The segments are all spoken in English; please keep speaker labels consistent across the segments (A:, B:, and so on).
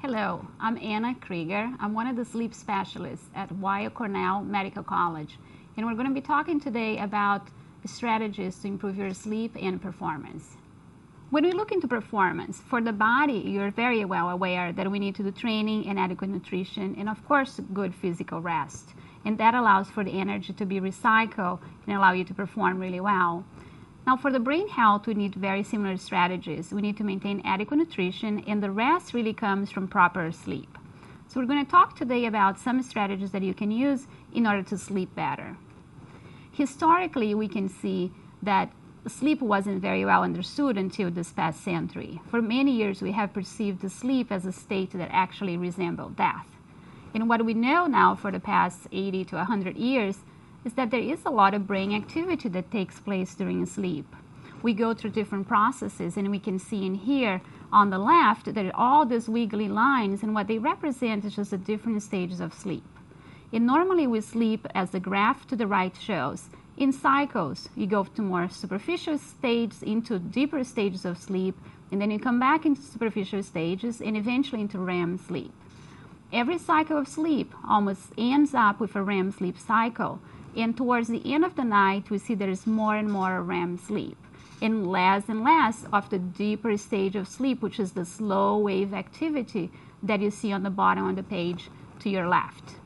A: Hello, I'm Anna Krieger. I'm one of the sleep specialists at Weill Cornell Medical College, and we're going to be talking today about strategies to improve your sleep and performance. When we look into performance, for the body, you're very well aware that we need to do training and adequate nutrition and, of course, good physical rest. And that allows for the energy to be recycled and allow you to perform really well. Now, for the brain health, we need very similar strategies. We need to maintain adequate nutrition, and the rest really comes from proper sleep. So we're going to talk today about some strategies that you can use in order to sleep better. Historically, we can see that sleep wasn't very well understood until this past century. For many years, we have perceived the sleep as a state that actually resembled death. And what we know now for the past 80 to 100 years is that there is a lot of brain activity that takes place during sleep. We go through different processes, and we can see in here on the left that all these wiggly lines, and what they represent is just the different stages of sleep. And normally we sleep, as the graph to the right shows, in cycles. You go to more superficial stages, into deeper stages of sleep, and then you come back into superficial stages, and eventually into REM sleep. Every cycle of sleep almost ends up with a REM sleep cycle. And towards the end of the night, we see there is more and more REM sleep and less of the deeper stage of sleep, which is the slow wave activity that you see on the bottom of the page to your left.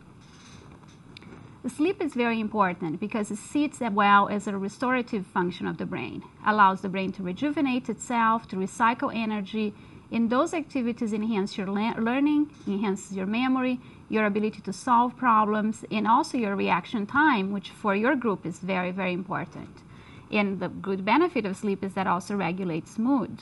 A: The sleep is very important because it sits as well as a restorative function of the brain, allows the brain to rejuvenate itself, to recycle energy, and those activities enhance your learning, enhance your memory, your ability to solve problems, and also your reaction time, which for your group is very, very important. And the good benefit of sleep is that also regulates mood.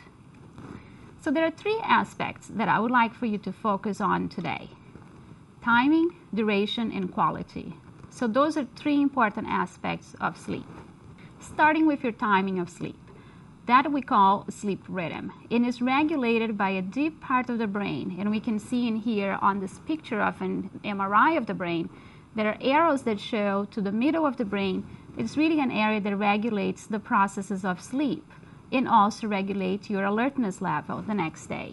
A: So there are three aspects that I would like for you to focus on today: timing, duration, and quality. So those are three important aspects of sleep. Starting with your timing of sleep. That we call sleep rhythm, and is regulated by a deep part of the brain. And we can see in here on this picture of an MRI of the brain, there are arrows that show to the middle of the brain. It's really an area that regulates the processes of sleep and also regulates your alertness level the next day.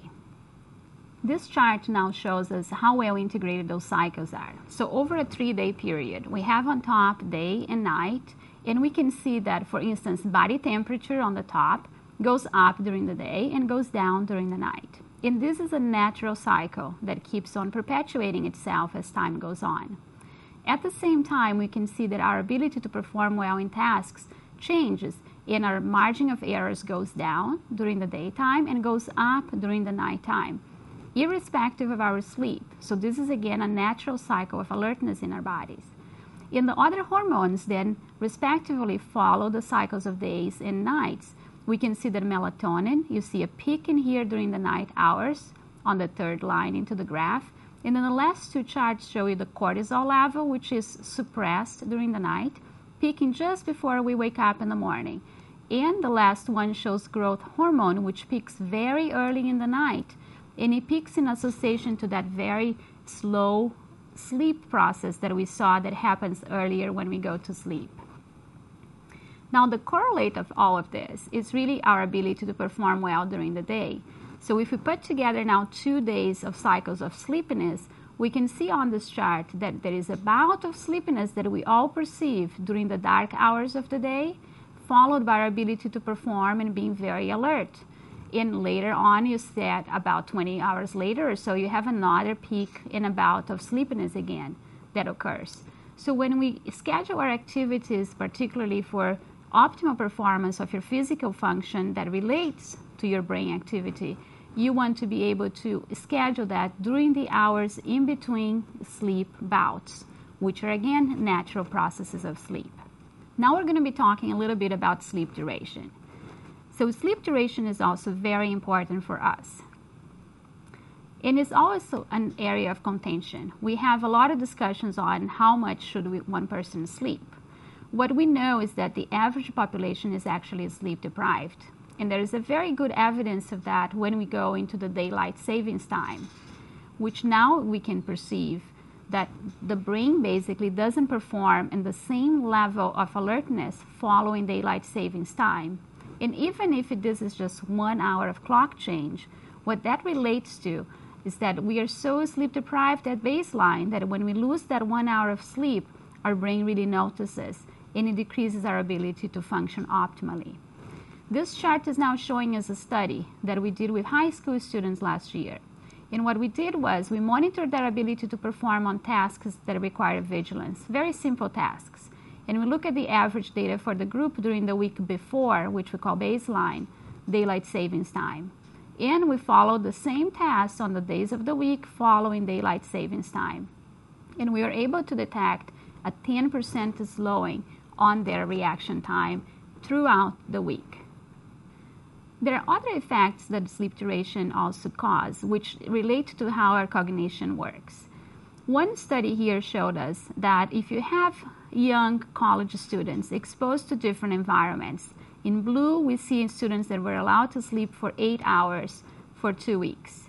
A: This chart now shows us how well integrated those cycles are. So over a 3-day period, we have on top day and night. And we can see that, for instance, body temperature on the top goes up during the day and goes down during the night. And this is a natural cycle that keeps on perpetuating itself as time goes on. At the same time, we can see that our ability to perform well in tasks changes, and our margin of errors goes down during the daytime and goes up during the nighttime, irrespective of our sleep. So this is, again, a natural cycle of alertness in our bodies. And the other hormones then respectively follow the cycles of days and nights. We can see that melatonin, you see a peak in here during the night hours on the third line into the graph. And then the last two charts show you the cortisol level, which is suppressed during the night, peaking just before we wake up in the morning. And the last one shows growth hormone, which peaks very early in the night. And it peaks in association to that very slow sleep process that we saw that happens earlier when we go to sleep. Now, the correlate of all of this is really our ability to perform well during the day. So if we put together now 2 days of cycles of sleepiness, we can see on this chart that there is a bout of sleepiness that we all perceive during the dark hours of the day, followed by our ability to perform and being very alert. And later on, you said about 20 hours later or so, you have another peak in a bout of sleepiness again that occurs. So when we schedule our activities, particularly for optimal performance of your physical function that relates to your brain activity, you want to be able to schedule that during the hours in between sleep bouts, which are, again, natural processes of sleep. Now we're going to be talking a little bit about sleep duration. So sleep duration is also very important for us. And it's also an area of contention. We have a lot of discussions on how much should one person sleep. What we know is that the average population is actually sleep deprived. And there is a very good evidence of that when we go into the daylight savings time, which now we can perceive that the brain basically doesn't perform in the same level of alertness following daylight savings time. And even if this is just 1 hour of clock change, what that relates to is that we are so sleep deprived at baseline that when we lose that 1 hour of sleep, our brain really notices and it decreases our ability to function optimally. This chart is now showing us a study that we did with high school students last year. And what we did was we monitored their ability to perform on tasks that require vigilance, very simple tasks. And we look at the average data for the group during the week before, which we call baseline, daylight savings time. And we followed the same tasks on the days of the week following daylight savings time. And we were able to detect a 10% slowing on their reaction time throughout the week. There are other effects that sleep duration also cause, which relate to how our cognition works. One study here showed us that if you have young college students exposed to different environments, in blue we see students that were allowed to sleep for 8 hours for 2 weeks.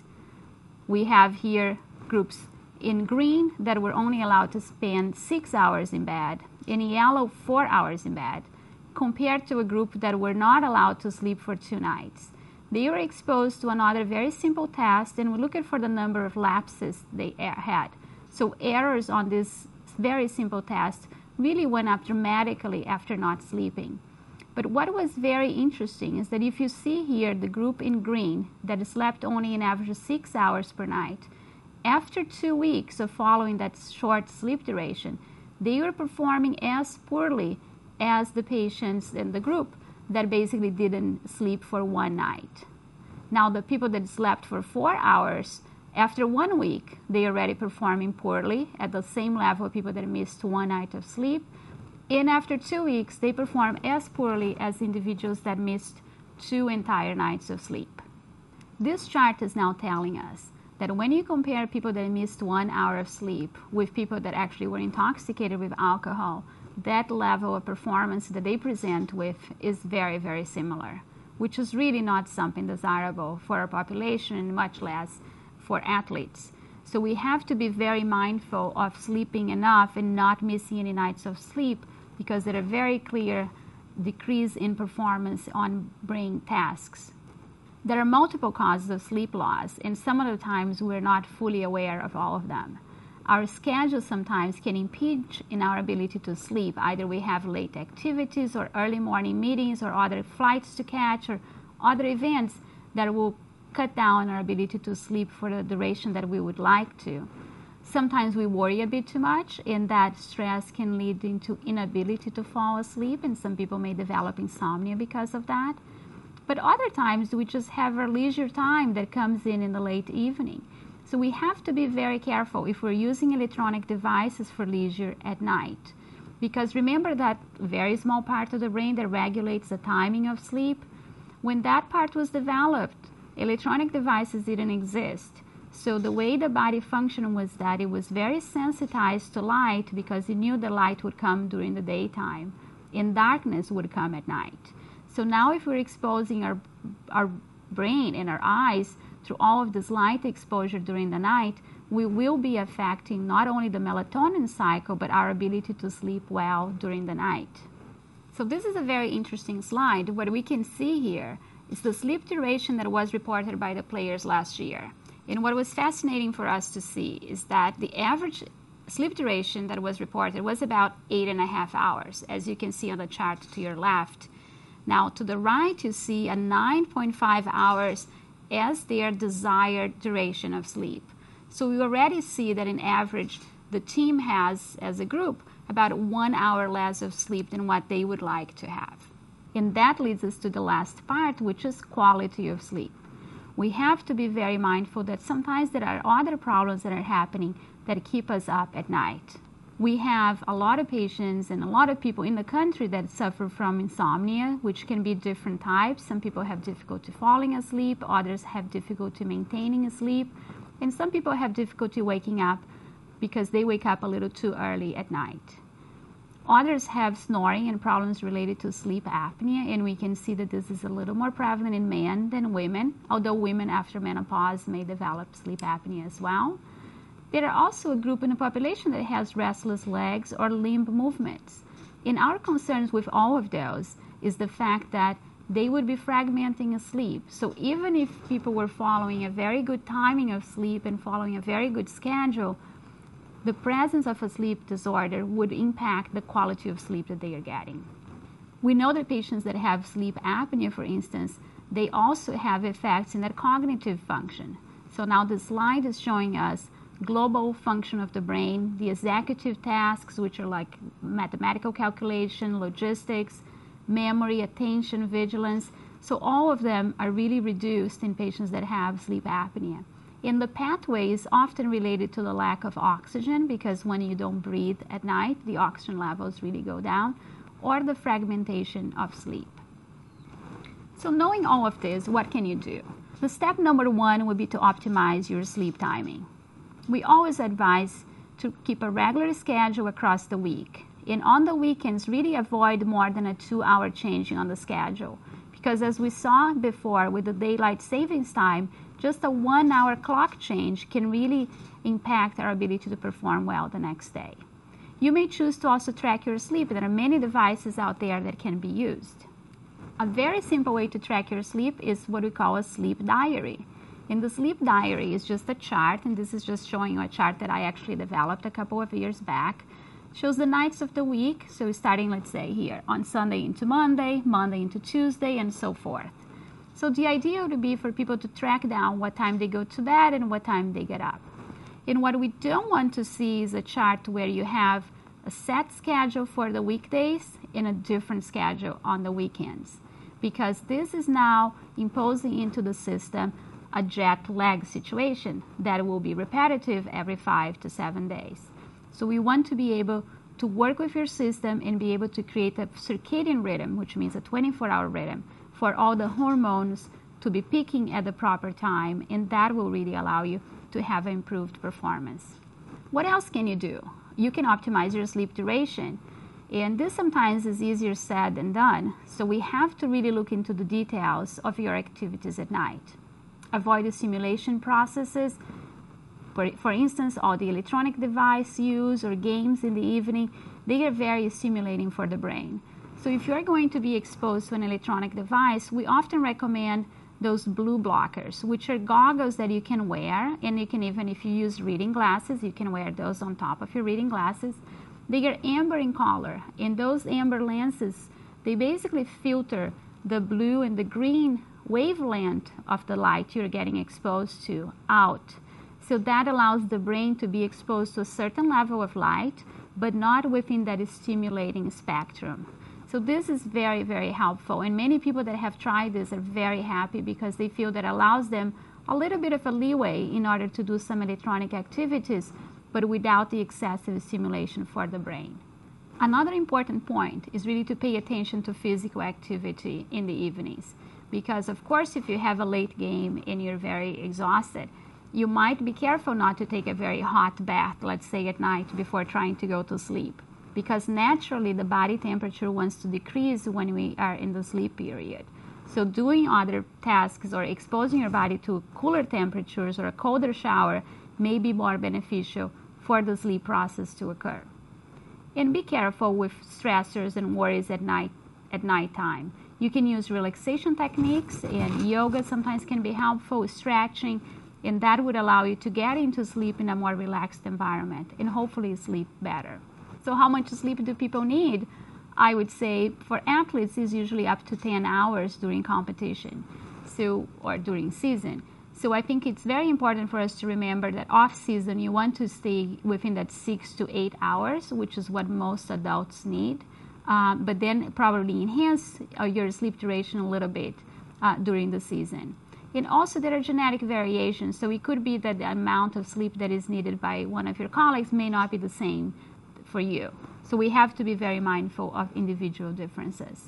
A: We have here groups in green that were only allowed to spend 6 hours in bed, in yellow 4 hours in bed, compared to a group that were not allowed to sleep for 2 nights. They were exposed to another very simple test, and we looked for the number of lapses they had. So errors on this very simple test really went up dramatically after not sleeping. But what was very interesting is that if you see here the group in green that slept only an average of 6 hours per night, after 2 weeks of following that short sleep duration, they were performing as poorly as the patients in the group that basically didn't sleep for 1 night. Now, the people that slept for 4 hours, after 1 week, they are already performing poorly at the same level of people that missed 1 night of sleep. And after 2 weeks, they perform as poorly as individuals that missed 2 entire nights of sleep. This chart is now telling us that when you compare people that missed 1 hour of sleep with people that actually were intoxicated with alcohol, that level of performance that they present with is very, very similar, which is really not something desirable for our population and much less for athletes. So we have to be very mindful of sleeping enough and not missing any nights of sleep, because there are very clear decrease in performance on brain tasks. There are multiple causes of sleep loss, and some of the times we're not fully aware of all of them. Our schedule sometimes can impede in our ability to sleep. Either we have late activities or early morning meetings or other flights to catch or other events that will cut down our ability to sleep for the duration that we would like to. Sometimes we worry a bit too much, and that stress can lead into inability to fall asleep, and some people may develop insomnia because of that. But other times we just have our leisure time that comes in the late evening. So we have to be very careful if we're using electronic devices for leisure at night. Because remember that very small part of the brain that regulates the timing of sleep? When that part was developed, electronic devices didn't exist. So the way the body functioned was that it was very sensitized to light, because it knew the light would come during the daytime and darkness would come at night. So now if we're exposing our brain and our eyes through all of this light exposure during the night, we will be affecting not only the melatonin cycle, but our ability to sleep well during the night. So this is a very interesting slide. What we can see here is the sleep duration that was reported by the players last year. And what was fascinating for us to see is that the average sleep duration that was reported was about 8.5 hours, as you can see on the chart to your left. Now, to the right, you see a 9.5 hours as their desired duration of sleep. So we already see that in average, the team has, as a group, about 1 hour less of sleep than what they would like to have. And that leads us to the last part, which is quality of sleep. We have to be very mindful that sometimes there are other problems that are happening that keep us up at night. We have a lot of patients and a lot of people in the country that suffer from insomnia, which can be different types. Some people have difficulty falling asleep, others have difficulty maintaining sleep, and some people have difficulty waking up because they wake up a little too early at night. Others have snoring and problems related to sleep apnea, and we can see that this is a little more prevalent in men than women, although women after menopause may develop sleep apnea as well. There are also a group in the population that has restless legs or limb movements. And our concerns with all of those is the fact that they would be fragmenting sleep. So even if people were following a very good timing of sleep and following a very good schedule, the presence of a sleep disorder would impact the quality of sleep that they are getting. We know that patients that have sleep apnea, for instance, they also have effects in their cognitive function. So now the slide is showing us global function of the brain, the executive tasks, which are like mathematical calculation, logistics, memory, attention, vigilance. So all of them are really reduced in patients that have sleep apnea. And the pathway is often related to the lack of oxygen, because when you don't breathe at night, the oxygen levels really go down, or the fragmentation of sleep. So knowing all of this, what can you do? The step number one would be to optimize your sleep timing. We always advise to keep a regular schedule across the week. And on the weekends, really avoid more than a 2-hour changing on the schedule. Because as we saw before with the daylight savings time, just a 1-hour clock change can really impact our ability to perform well the next day. You may choose to also track your sleep. There are many devices out there that can be used. A very simple way to track your sleep is what we call a sleep diary. And the sleep diary is just a chart, and this is just showing you a chart that I actually developed a couple of years back. Shows the nights of the week, so starting, let's say here, on Sunday into Monday, Monday into Tuesday, and so forth. So the idea would be for people to track down what time they go to bed and what time they get up. And what we don't want to see is a chart where you have a set schedule for the weekdays and a different schedule on the weekends, because this is now imposing into the system a jet lag situation that will be repetitive every 5 to 7 days. So we want to be able to work with your system and be able to create a circadian rhythm, which means a 24-hour rhythm, for all the hormones to be peaking at the proper time, and that will really allow you to have improved performance. What else can you do? You can optimize your sleep duration, and this sometimes is easier said than done, so we have to really look into the details of your activities at night. Avoid the stimulation processes. For instance, all the electronic device use or games in the evening, they are very stimulating for the brain. So if you're going to be exposed to an electronic device, we often recommend those blue blockers, which are goggles that you can wear, and you can even, if you use reading glasses, you can wear those on top of your reading glasses. They are amber in color, and those amber lenses, they basically filter the blue and the green wavelength of the light you're getting exposed to out. So that allows the brain to be exposed to a certain level of light, but not within that stimulating spectrum. So this is very, very helpful. And many people that have tried this are very happy because they feel that allows them a little bit of a leeway in order to do some electronic activities, but without the excessive stimulation for the brain. Another important point is really to pay attention to physical activity in the evenings. Because of course, if you have a late game and you're very exhausted, you might be careful not to take a very hot bath, let's say at night, before trying to go to sleep. Because naturally the body temperature wants to decrease when we are in the sleep period. So doing other tasks or exposing your body to cooler temperatures or a colder shower may be more beneficial for the sleep process to occur. And be careful with stressors and worries at nighttime. You can use relaxation techniques, and yoga sometimes can be helpful, stretching, and that would allow you to get into sleep in a more relaxed environment and hopefully sleep better. So how much sleep do people need? I would say for athletes is usually up to 10 hours during competition, or during season. So I think it's very important for us to remember that off season you want to stay within that 6 to 8 hours, which is what most adults need. But then probably enhance your sleep duration a little bit during the season. And also there are genetic variations, so it could be that the amount of sleep that is needed by one of your colleagues may not be the same for you. So we have to be very mindful of individual differences.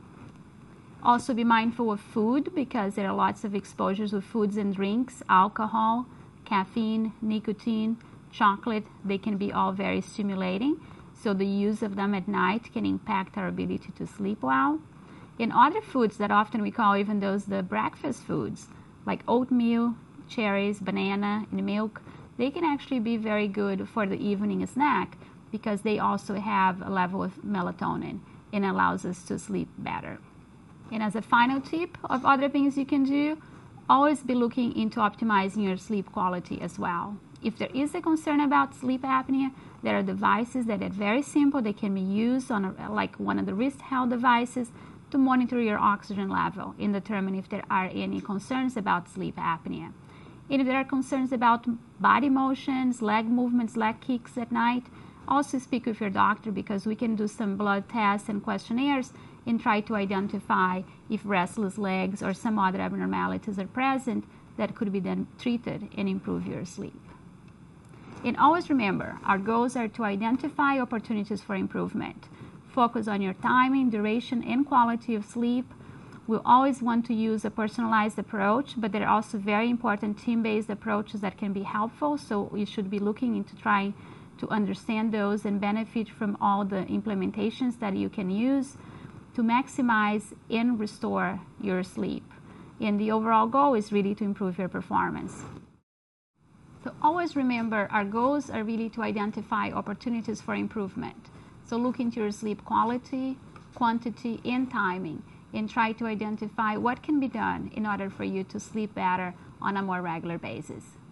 A: Also be mindful of food, because there are lots of exposures with foods and drinks, alcohol, caffeine, nicotine, chocolate. They can be all very stimulating. So the use of them at night can impact our ability to sleep well. In other foods that often we call even those the breakfast foods, like oatmeal, cherries, banana, and milk, they can actually be very good for the evening snack because they also have a level of melatonin and allows us to sleep better. And as a final tip of other things you can do, always be looking into optimizing your sleep quality as well. If there is a concern about sleep apnea, there are devices that are very simple. They can be used on like one of the wrist held devices to monitor your oxygen level and determine if there are any concerns about sleep apnea. And if there are concerns about body motions, leg movements, leg kicks at night, also speak with your doctor, because we can do some blood tests and questionnaires and try to identify if restless legs or some other abnormalities are present that could be then treated and improve your sleep. And always remember, our goals are to identify opportunities for improvement. Focus on your timing, duration, and quality of sleep. We'll always want to use a personalized approach, but there are also very important team-based approaches that can be helpful, so you should be looking into trying to understand those and benefit from all the implementations that you can use to maximize and restore your sleep. And the overall goal is really to improve your performance. So always remember, our goals are really to identify opportunities for improvement. So look into your sleep quality, quantity, and timing, and try to identify what can be done in order for you to sleep better on a more regular basis.